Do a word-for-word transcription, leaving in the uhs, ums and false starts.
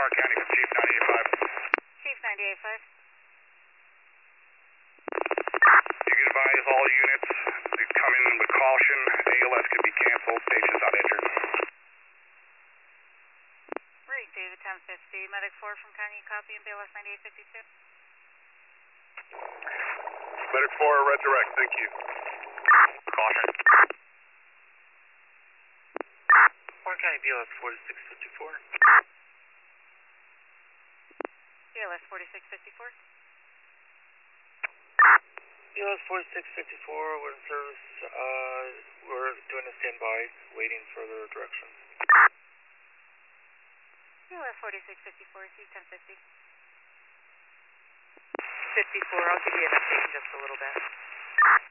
Lamar County with Chief ninety-eight five. Chief ninety-eight five. You can advise all units to come in with caution. A L S could be canceled. Patients not injured. Right, David ten fifty. Medic four from County, copy and B L S ninety-eight fifty-two. Medic four, red direct. Thank you. Caution. Warren County B L S forty-six fifty-four. B L S forty-six fifty-four. B L S forty-six fifty-four, we're in service. Uh, we're doing a standby, waiting further directions. B L S forty-six fifty-four, C ten fifty. fifty-four, I'll give you an update in just a little bit.